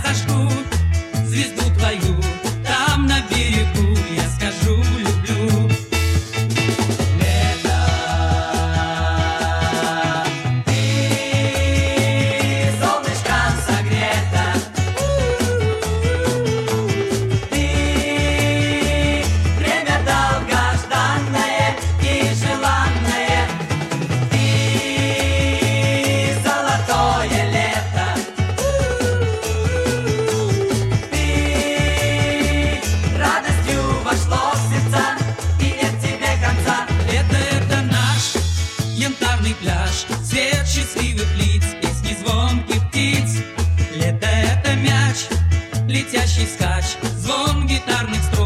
зажгу звезду твою, там на берегу я скажу люблю. Лето, ты солнышком согрета, ты время долгожданное и желанное, ты золотое лето, ты радостью вошло в сердца, и нет тебе конца. Лето — это наш янтарный пляж, свет счастливых лиц, песни звонких птиц. Лето — это мяч, летящий скач, звон гитарных струн.